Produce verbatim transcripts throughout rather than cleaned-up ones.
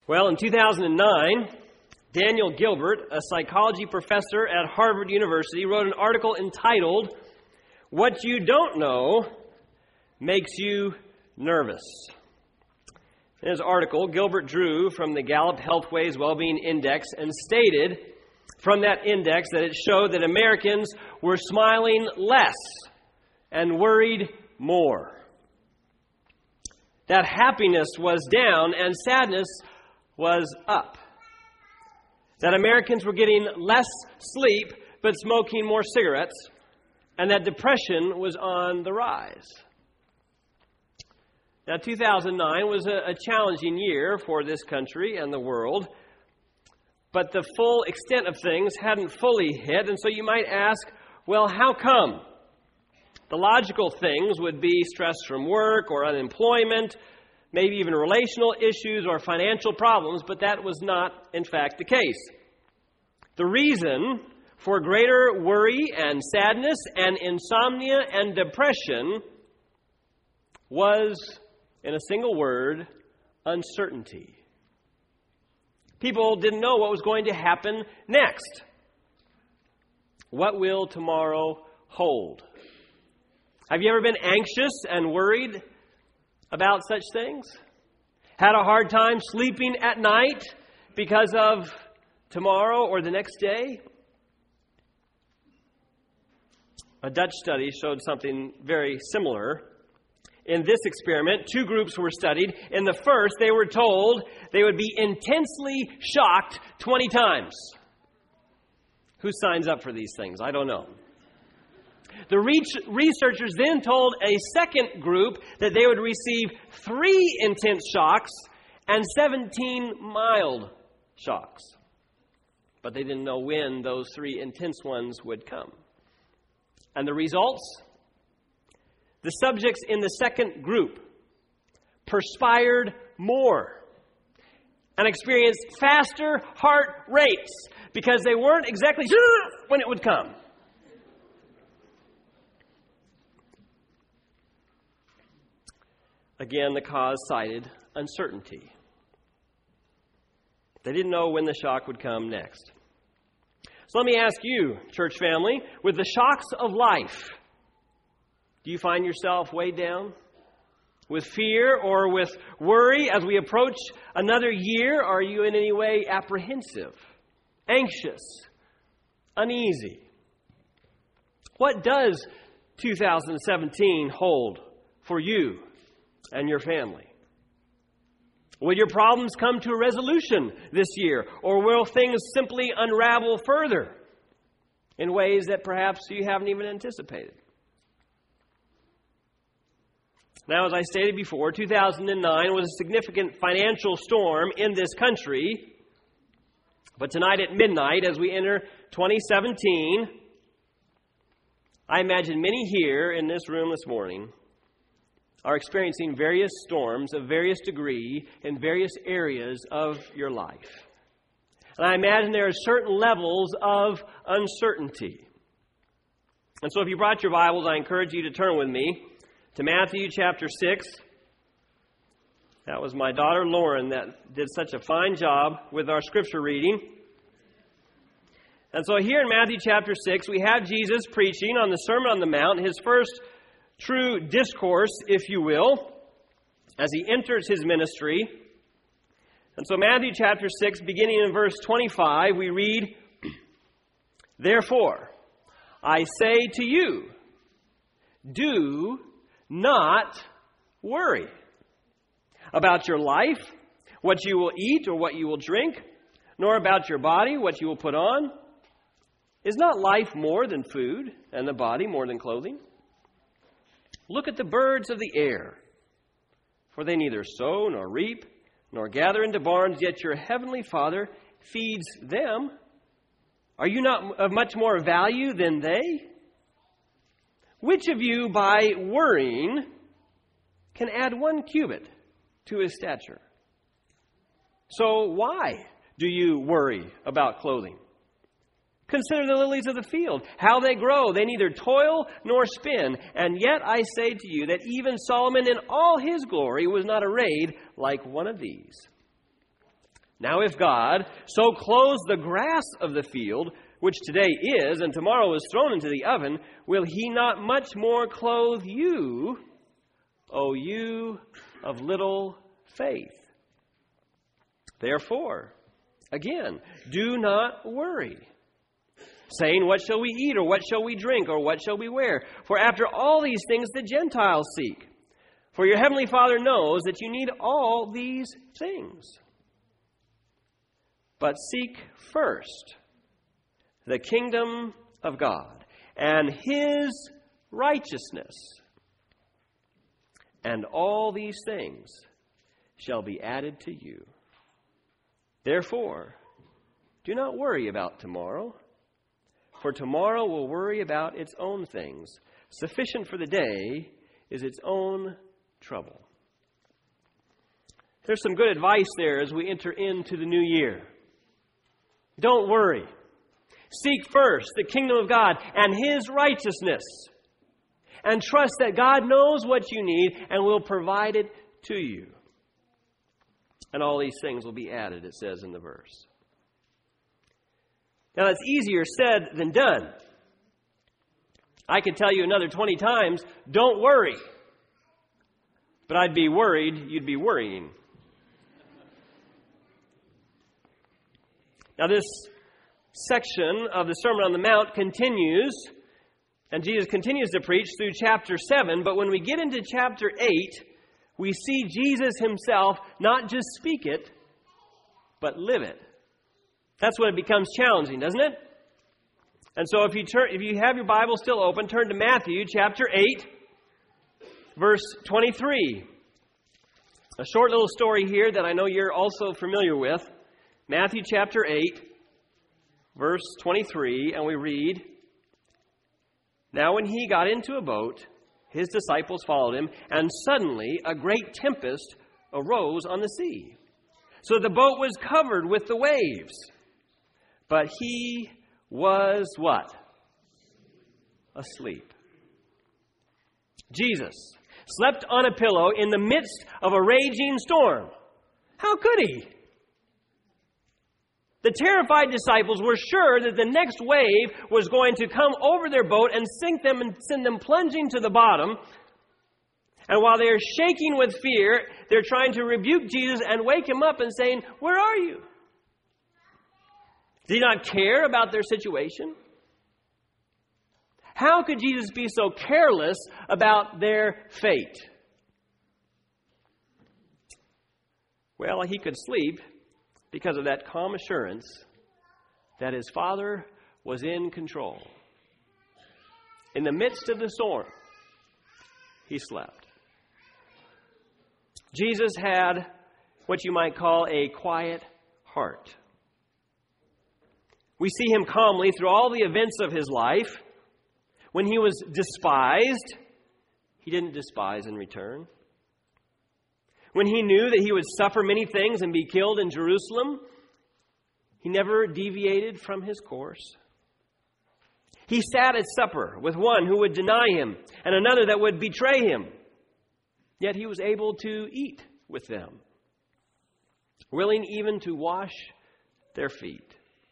Well, in two thousand nine, Daniel Gilbert, a psychology professor at Harvard University, wrote an article entitled, "What You Don't Know Makes You Nervous." In his article, Gilbert drew from the Gallup Healthways Wellbeing Index and stated from that index that it showed that Americans were smiling less and worried more. That happiness was down and sadness was up. That Americans were getting less sleep but smoking more cigarettes, and that depression was on the rise. Now, two thousand nine was a, a challenging year for this country and the world, but the full extent of things hadn't fully hit, and so you might ask, well, how come? The logical things would be stress from work or unemployment, maybe even relational issues or financial problems, but that was not, in fact, the case. The reason for greater worry and sadness and insomnia and depression was, in a single word, uncertainty. People didn't know what was going to happen next. What will tomorrow hold? Have you ever been anxious and worried about such things? Had a hard time sleeping at night because of tomorrow or the next day? A Dutch study showed something very similar. In this experiment, two groups were studied. In the first, they were told they would be intensely shocked twenty times. Who signs up for these things? I don't know. The researchers then told a second group that they would receive three intense shocks and seventeen mild shocks. But they didn't know when those three intense ones would come. And the results? The subjects in the second group perspired more and experienced faster heart rates because they weren't exactly sure when it would come. Again, the cause cited uncertainty. They didn't know when the shock would come next. So let me ask you, church family, with the shocks of life, do you find yourself weighed down with fear or with worry as we approach another year? Are you in any way apprehensive, anxious, uneasy? What does two thousand seventeen hold for you and your family? Will your problems come to a resolution this year, or will things simply unravel further in ways that perhaps you haven't even anticipated? Now, as I stated before, two thousand nine was a significant financial storm in this country. But tonight at midnight, as we enter twenty seventeen, I imagine many here in this room this morning are experiencing various storms of various degree in various areas of your life. And I imagine there are certain levels of uncertainty. And so if you brought your Bibles, I encourage you to turn with me to Matthew chapter six. That was my daughter Lauren that did such a fine job with our scripture reading. And so here in Matthew chapter six, we have Jesus preaching on the Sermon on the Mount, his first true discourse, if you will, as he enters his ministry. And so Matthew chapter six, beginning in verse twenty-five, we read, "Therefore, I say to you, do not worry about your life, what you will eat or what you will drink, nor about your body, what you will put on. Is not life more than food, and the body more than clothing? Look at the birds of the air, for they neither sow nor reap, nor gather into barns, yet your heavenly Father feeds them. Are you not of much more value than they? Which of you, by worrying, can add one cubit to his stature? So why do you worry about clothing? Consider the lilies of the field, how they grow. They neither toil nor spin. And yet I say to you that even Solomon in all his glory was not arrayed like one of these. Now if God so clothes the grass of the field, which today is and tomorrow is thrown into the oven, will he not much more clothe you, O you of little faith? Therefore, again, do not worry, saying, what shall we eat, or what shall we drink, or what shall we wear? For after all these things the Gentiles seek. For your heavenly Father knows that you need all these things. But seek first the kingdom of God and his righteousness, and all these things shall be added to you. Therefore, do not worry about tomorrow, for tomorrow will worry about its own things. Sufficient for the day is its own trouble. There's some good advice there as we enter into the new year. Don't worry. Seek first the kingdom of God and his righteousness, and trust that God knows what you need and will provide it to you. And all these things will be added, it says in the verse. Now, that's easier said than done. I could tell you another twenty times, don't worry. But I'd be worried you'd be worrying. Now, this section of the Sermon on the Mount continues, and Jesus continues to preach through chapter seven. But when we get into chapter eight, we see Jesus himself not just speak it, but live it. That's when it becomes challenging, doesn't it? And so if you turn, if you have your Bible still open, turn to Matthew chapter eight, verse twenty-three. A short little story here that I know you're also familiar with. Matthew chapter eight, verse twenty-three, and we read, Now when he got into a boat, his disciples followed him, and suddenly a great tempest arose on the sea, so that the boat was covered with the waves. But he was what? Asleep. Jesus slept on a pillow in the midst of a raging storm. How could he? The terrified disciples were sure that the next wave was going to come over their boat and sink them and send them plunging to the bottom. And while they're shaking with fear, they're trying to rebuke Jesus and wake him up and saying, where are you? Did he not care about their situation? How could Jesus be so careless about their fate? Well, he could sleep because of that calm assurance that his Father was in control. In the midst of the storm, he slept. Jesus had what you might call a quiet heart. We see him calmly through all the events of his life. When he was despised, he didn't despise in return. When he knew that he would suffer many things and be killed in Jerusalem, he never deviated from his course. He sat at supper with one who would deny him and another that would betray him. Yet he was able to eat with them, willing even to wash their feet.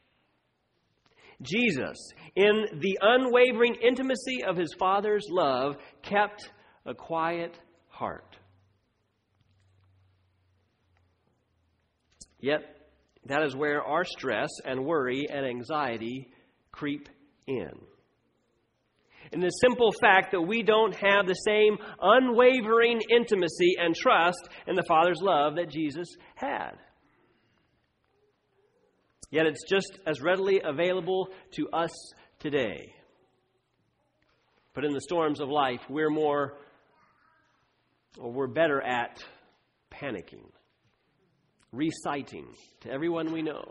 Jesus, in the unwavering intimacy of his Father's love, kept a quiet heart. Yet, that is where our stress and worry and anxiety creep in. In the simple fact that we don't have the same unwavering intimacy and trust in the Father's love that Jesus had. Yet it's just as readily available to us today. But in the storms of life, we're more, or we're better at panicking, reciting to everyone we know.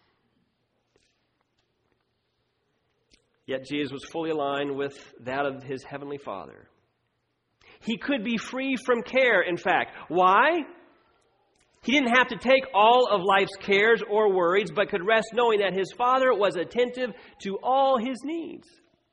Yet Jesus was fully aligned with that of his heavenly Father. He could be free from care, in fact. Why? He didn't have to take all of life's cares or worries, but could rest knowing that his Father was attentive to all his needs.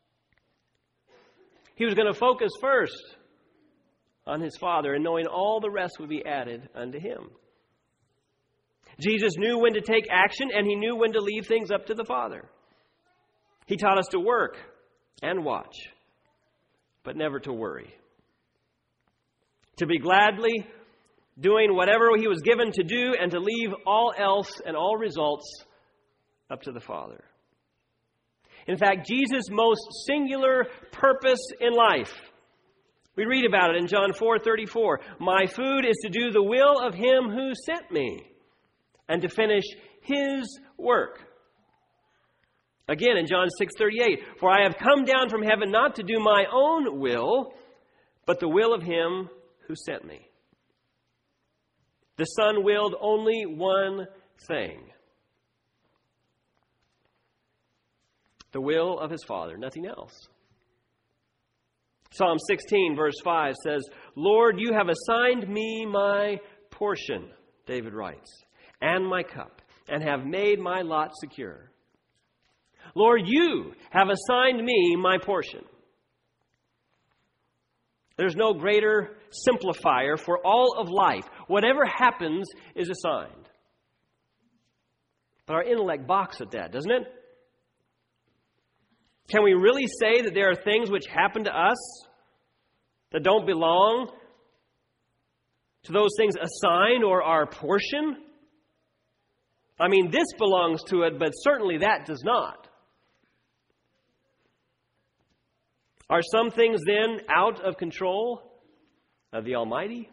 He was going to focus first on his Father, and knowing all the rest would be added unto him. Jesus knew when to take action, and he knew when to leave things up to the Father. He taught us to work and watch, but never to worry. To be gladly doing whatever he was given to do, and to leave all else and all results up to the Father. In fact, Jesus' most singular purpose in life, we read about it in John four thirty-four. My food is to do the will of him who sent me, and to finish his work. Again in John six thirty-eight, for I have come down from heaven not to do my own will, but the will of him who sent me. The Son willed only one thing. The will of his Father, nothing else. Psalm sixteen verse five says, Lord, you have assigned me my portion, David writes, and my cup, and have made my lot secure. Lord, you have assigned me my portion. There's no greater simplifier for all of life. Whatever happens is assigned. But our intellect balks at that, doesn't it? Can we really say that there are things which happen to us that don't belong to those things assigned or our portion? I mean, this belongs to it, but certainly that does not. Are some things then out of control of the Almighty?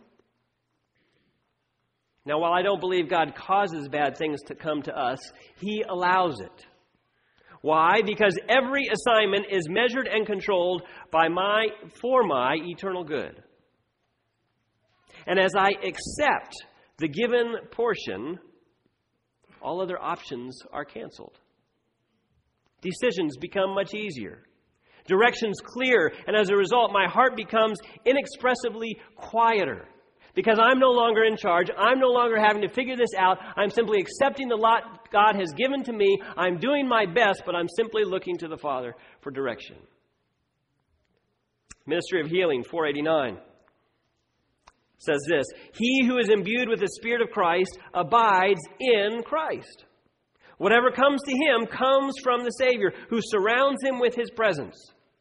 Now, while I don't believe God causes bad things to come to us, He allows it. Why? Because every assignment is measured and controlled by my, for my eternal good. And as I accept the given portion, all other options are canceled. Decisions become much easier. Directions clear, and as a result, my heart becomes inexpressibly quieter. Because I'm no longer in charge. I'm no longer having to figure this out. I'm simply accepting the lot God has given to me. I'm doing my best, but I'm simply looking to the Father for direction. Ministry of Healing, four eighty-nine, says this, He who is imbued with the Spirit of Christ abides in Christ. Whatever comes to him comes from the Savior, who surrounds him with his presence.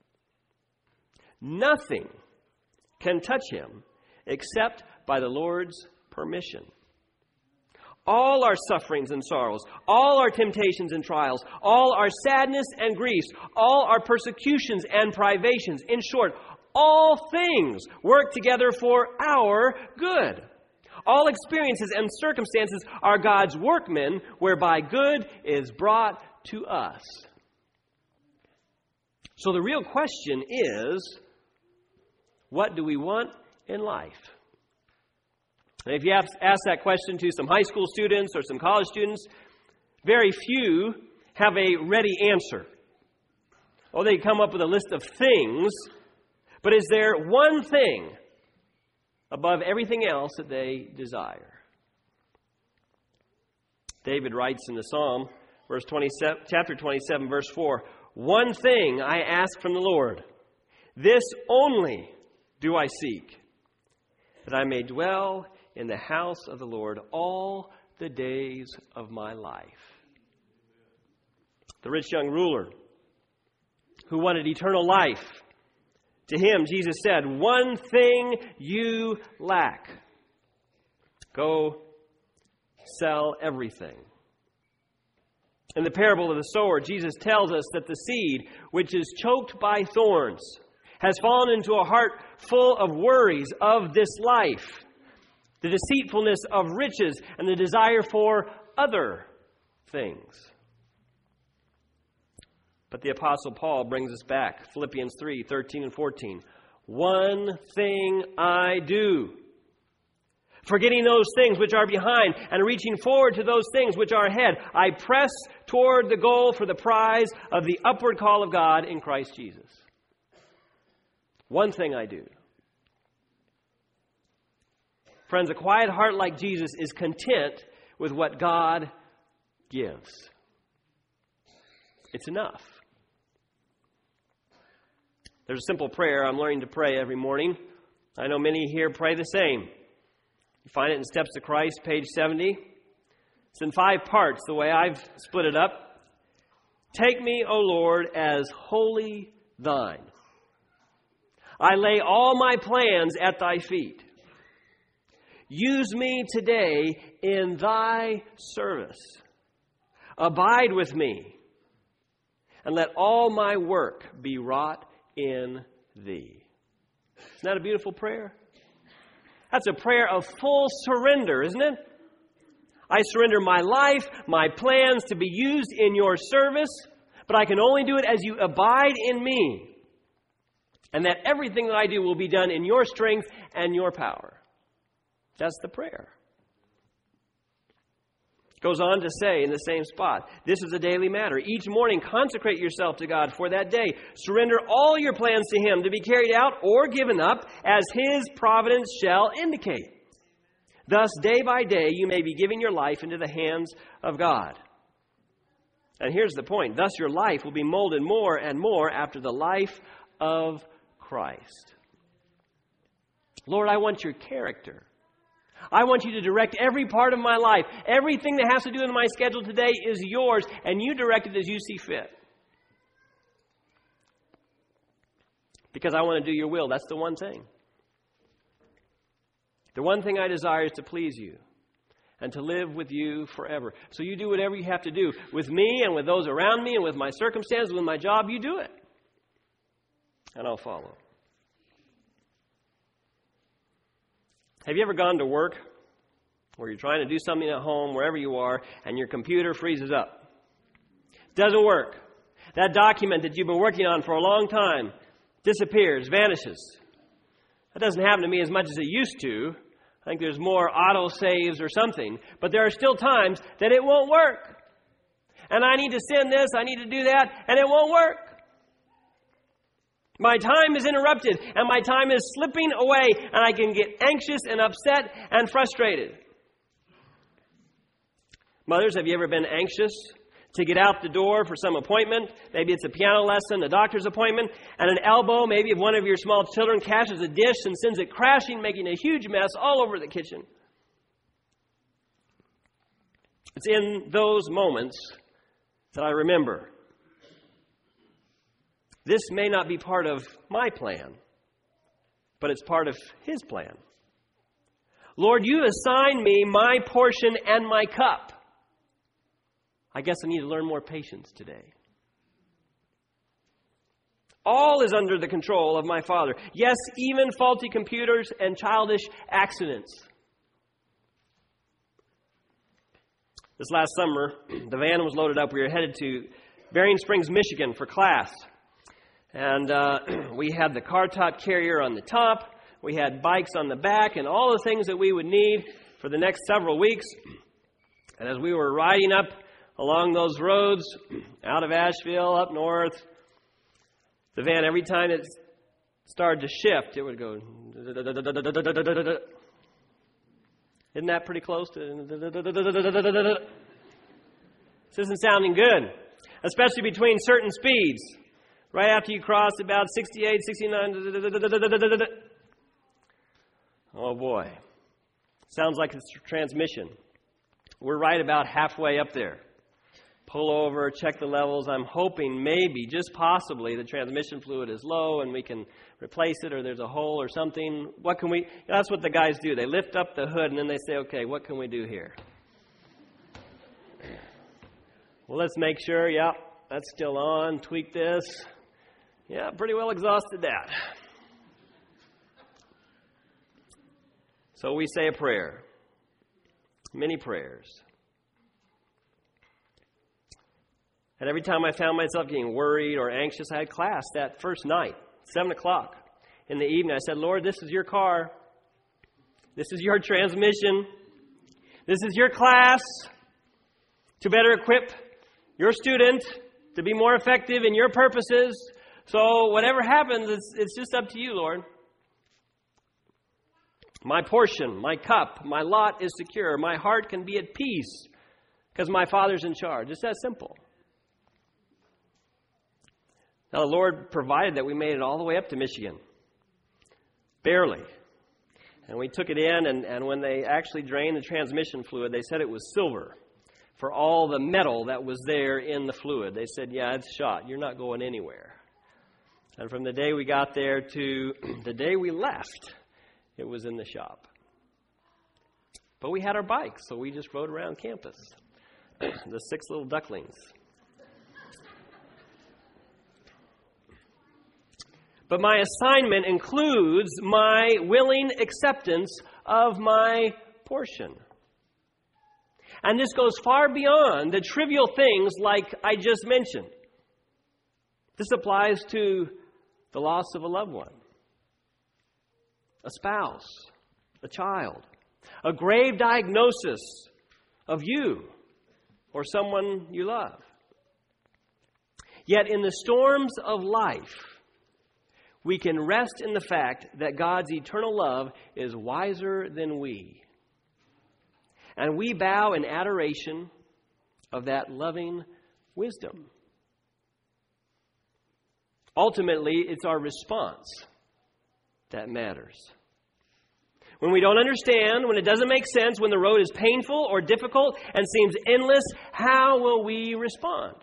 Nothing can touch him except by the Lord's permission. All our sufferings and sorrows, all our temptations and trials, all our sadness and griefs, all our persecutions and privations, in short, all things work together for our good. All experiences and circumstances are God's workmen, whereby good is brought to us. So the real question is, what do we want in life? And if you have asked that question to some high school students or some college students, very few have a ready answer. Oh, they come up with a list of things, but is there one thing above everything else that they desire? David writes in the Psalm, verse twenty-seven, chapter twenty-seven, verse four, One thing I ask from the Lord, this only do I seek, that I may dwell in the house of the Lord all the days of my life. The rich young ruler who wanted eternal life, to him, Jesus said, one thing you lack. Go sell everything. In the parable of the sower, Jesus tells us that the seed, which is choked by thorns, has fallen into a heart full of worries of this life, the deceitfulness of riches, and the desire for other things. But the Apostle Paul brings us back. Philippians three, thirteen and fourteen. One thing I do, forgetting those things which are behind and reaching forward to those things which are ahead, I press toward the goal for the prize of the upward call of God in Christ Jesus. One thing I do. Friends, a quiet heart like Jesus is content with what God gives. It's enough. There's a simple prayer I'm learning to pray every morning. I know many here pray the same. You find it in Steps to Christ, page seventy. It's in five parts, the way I've split it up. Take me, O Lord, as wholly thine. I lay all my plans at thy feet. Use me today in thy service. Abide with me, and let all my work be wrought in thee. Isn't that a beautiful prayer? That's a prayer of full surrender, isn't it? I surrender my life, my plans to be used in your service, but I can only do it as you abide in me. And that everything that I do will be done in your strength and your power. That's the prayer. Goes on to say in the same spot, this is a daily matter. Each morning, consecrate yourself to God for that day. Surrender all your plans to Him to be carried out or given up as His providence shall indicate. Thus, day by day, you may be giving your life into the hands of God. And here's the point. Thus, your life will be molded more and more after the life of Christ. Lord, I want your character. I want you to direct every part of my life. Everything that has to do with my schedule today is yours, and you direct it as you see fit. Because I want to do your will. That's the one thing. The one thing I desire is to please you and to live with you forever. So you do whatever you have to do with me and with those around me and with my circumstances, with my job. You do it. And I'll follow. Have you ever gone to work where you're trying to do something at home, wherever you are, and your computer freezes up? Doesn't work. That document that you've been working on for a long time disappears, vanishes. That doesn't happen to me as much as it used to. I think there's more auto saves or something. But there are still times that it won't work. And I need to send this, I need to do that, and it won't work. My time is interrupted, and my time is slipping away, and I can get anxious and upset and frustrated. Mothers, have you ever been anxious to get out the door for some appointment? Maybe it's a piano lesson, a doctor's appointment, and an elbow, maybe of one of your small children, catches a dish and sends it crashing, making a huge mess all over the kitchen. It's in those moments that I remember. This may not be part of my plan, but it's part of His plan. Lord, you assign me my portion and my cup. I guess I need to learn more patience today. All is under the control of my Father. Yes, even faulty computers and childish accidents. This last summer, the van was loaded up. We were headed to Berrien Springs, Michigan for class. And uh, we had the car top carrier on the top. We had bikes on the back and all the things that we would need for the next several weeks. And as we were riding up along those roads, out of Asheville, up north, the van, every time it started to shift, it would go... Isn't that pretty close to... This isn't sounding good, especially between certain speeds. Right after you cross about sixty-eight, sixty-nine. Oh boy. Sounds like it's transmission. We're right about halfway up there. Pull over, check the levels. I'm hoping maybe, just possibly, the transmission fluid is low and we can replace it, or there's a hole or something. What can we... That's what the guys do. They lift up the hood and then they say, okay, what can we do here? Well, let's make sure, yeah, that's still on. Tweak this. Yeah, pretty well exhausted that. So we say a prayer. Many prayers. And every time I found myself getting worried or anxious, I had class that first night, seven o'clock in the evening. I said, Lord, this is your car. This is your transmission. This is your class to better equip your student to be more effective in your purposes. So whatever happens, it's, it's just up to you, Lord. My portion, my cup, my lot is secure. My heart can be at peace because my Father's in charge. It's that simple. Now, the Lord provided that we made it all the way up to Michigan. Barely. And we took it in, and, and when they actually drained the transmission fluid, they said it was silver. for all the metal that was there in the fluid. They said, yeah, it's shot. You're not going anywhere. And from the day we got there to the day we left, it was in the shop. But we had our bikes, so we just rode around campus. The six little ducklings. But my assignment includes my willing acceptance of my portion. And this goes far beyond the trivial things like I just mentioned. This applies to the loss of a loved one, a spouse, a child, a grave diagnosis of you or someone you love. Yet in the storms of life, we can rest in the fact that God's eternal love is wiser than we. And we bow in adoration of that loving wisdom. Ultimately, it's our response that matters. When we don't understand, when it doesn't make sense, when the road is painful or difficult and seems endless, how will we respond?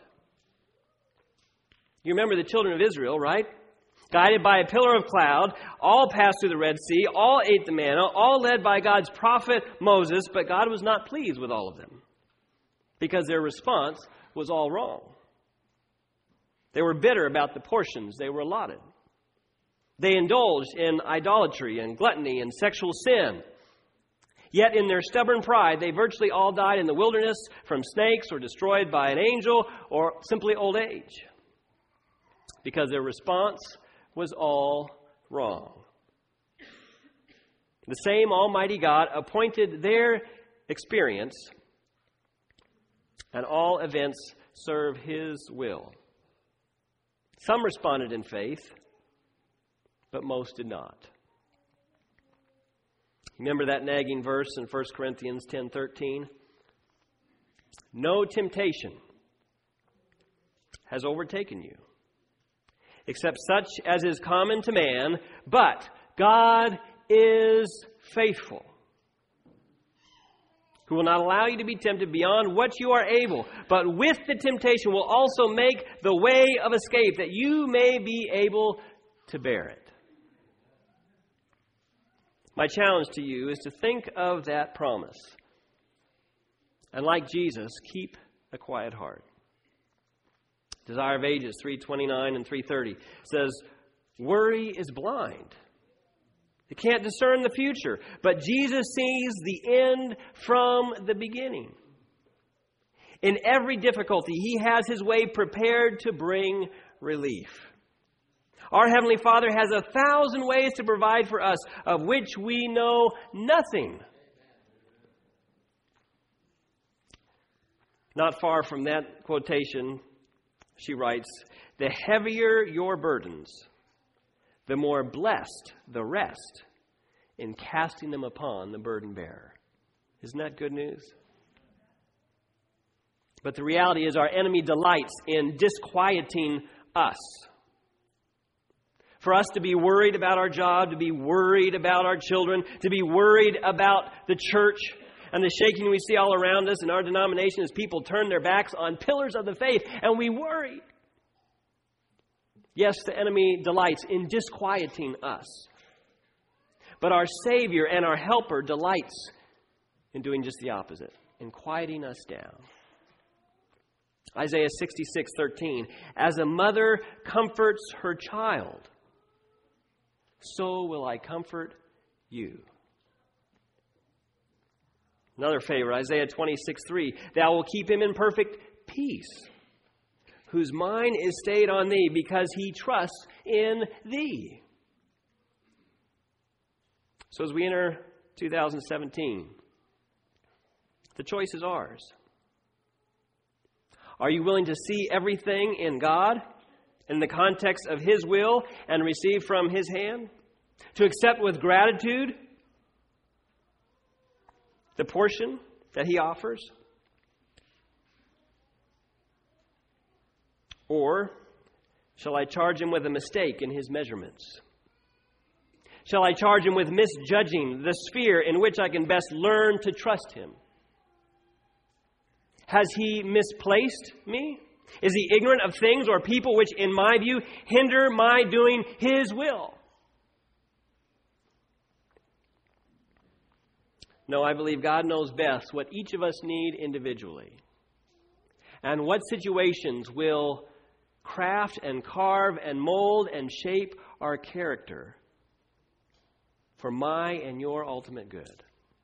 You remember the children of Israel, right? Guided by a pillar of cloud, all passed through the Red Sea, all ate the manna, all led by God's prophet Moses, but God was not pleased with all of them because their response was all wrong. They were bitter about the portions they were allotted. They indulged in idolatry and gluttony and sexual sin. Yet in their stubborn pride, they virtually all died in the wilderness from snakes or destroyed by an angel or simply old age because their response was all wrong. The same Almighty God appointed their experience, and all events serve His will. Some responded in faith, but most did not. Remember that nagging verse in First Corinthians ten thirteen? No temptation has overtaken you, except such as is common to man, but God is faithful, who will not allow you to be tempted beyond what you are able, but with the temptation will also make the way of escape, that you may be able to bear it. My challenge to you is to think of that promise, and like Jesus, keep a quiet heart. Desire of Ages three twenty-nine and three thirty says, worry is blind. It can't discern the future, but Jesus sees the end from the beginning. In every difficulty, He has His way prepared to bring relief. Our Heavenly Father has a thousand ways to provide for us, of which we know nothing. Not far from that quotation, she writes, the heavier your burdens, the more blessed the rest in casting them upon the burden bearer. Isn't that good news? But the reality is our enemy delights in disquieting us. For us to be worried about our job, to be worried about our children, to be worried about the church, and the shaking we see all around us in our denomination as people turn their backs on pillars of the faith, and we worry. Yes, the enemy delights in disquieting us. But our Savior and our Helper delights in doing just the opposite, in quieting us down. Isaiah sixty-six thirteen, as a mother comforts her child, so will I comfort you. Another favorite, Isaiah twenty-six three, thou wilt keep him in perfect peace, whose mind is stayed on thee, because he trusts in thee. So as we enter two thousand seventeen, the choice is ours. Are you willing to see everything in God, in the context of His will, and receive from His hand? To accept with gratitude the portion that He offers? Or shall I charge Him with a mistake in His measurements? Shall I charge Him with misjudging the sphere in which I can best learn to trust Him? Has he misplaced me? Is he ignorant of things or people which, in my view, hinder my doing his will? No, I believe God knows best what each of us need individually, and what situations will craft and carve and mold and shape our character for my and your ultimate good.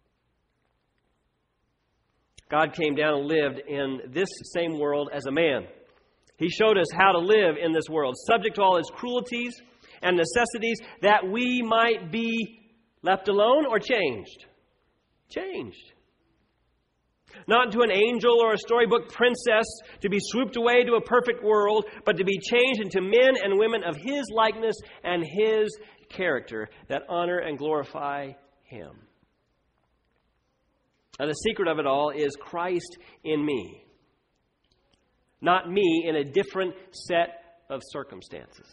God came down and lived in this same world as a man. He showed us how to live in this world, subject to all its cruelties and necessities, that we might be left alone or changed. Changed. Not into an angel or a storybook princess to be swooped away to a perfect world, but to be changed into men and women of his likeness and his character that honor and glorify him. Now, the secret of it all is Christ in me, not me in a different set of circumstances.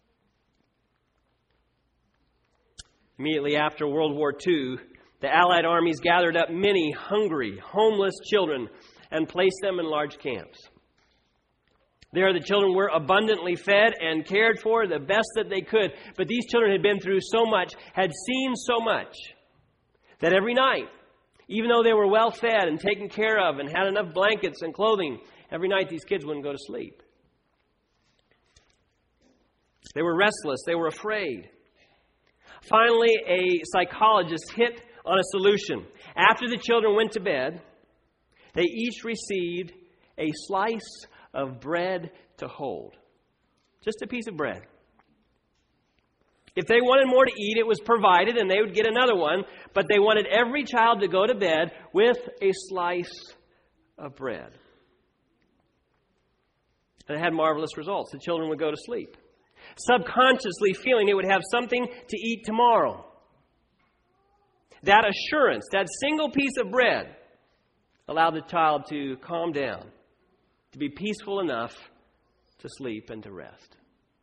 Immediately after World War Two, the Allied armies gathered up many hungry, homeless children and placed them in large camps. There, the children were abundantly fed and cared for the best that they could. But these children had been through so much, had seen so much, that every night, even though they were well fed and taken care of and had enough blankets and clothing, every night these kids wouldn't go to sleep. They were restless. They were afraid. Finally, a psychologist hit on a solution. After the children went to bed, they each received a slice of bread to hold. Just a piece of bread. If they wanted more to eat, it was provided and they would get another one, but they wanted every child to go to bed with a slice of bread. And it had marvelous results. The children would go to sleep, subconsciously feeling they would have something to eat tomorrow. That assurance, that single piece of bread, allowed the child to calm down, to be peaceful enough to sleep and to rest.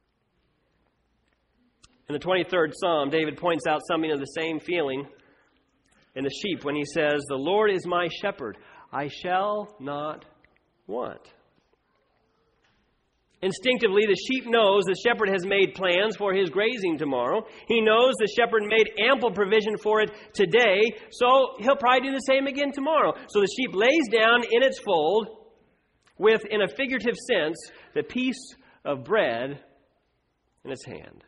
In the twenty-third Psalm, David points out something of the same feeling in the sheep when he says, "The Lord is my shepherd, I shall not want." Instinctively, the sheep knows the shepherd has made plans for his grazing tomorrow. He knows the shepherd made ample provision for it today, so he'll probably do the same again tomorrow. So the sheep lays down in its fold with, in a figurative sense, the piece of bread in its hand.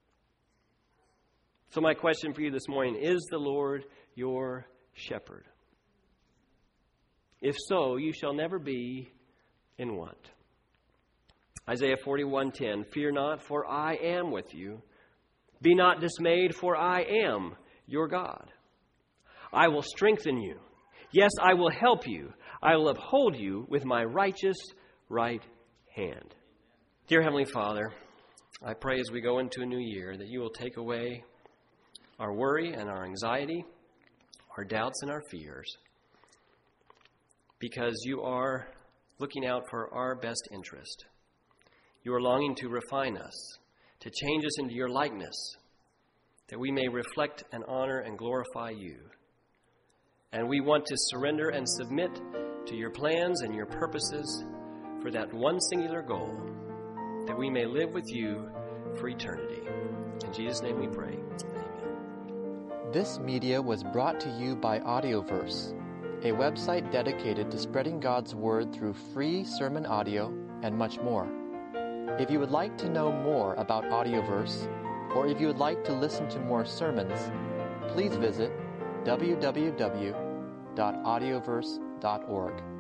So my question for you this morning, is the Lord your shepherd? If so, you shall never be in want. Isaiah forty-one ten, "Fear not, for I am with you. Be not dismayed, for I am your God. I will strengthen you. Yes, I will help you. I will uphold you with my righteous right hand." Dear Heavenly Father, I pray as we go into a new year that you will take away our worry and our anxiety, our doubts and our fears, because you are looking out for our best interest. You are longing to refine us, to change us into your likeness, that we may reflect and honor and glorify you. And we want to surrender and submit to your plans and your purposes for that one singular goal, that we may live with you for eternity. In Jesus' name we pray. Amen. This media was brought to you by Audioverse, a website dedicated to spreading God's Word through free sermon audio and much more. If you would like to know more about Audioverse, or if you would like to listen to more sermons, please visit w w w dot audioverse dot org.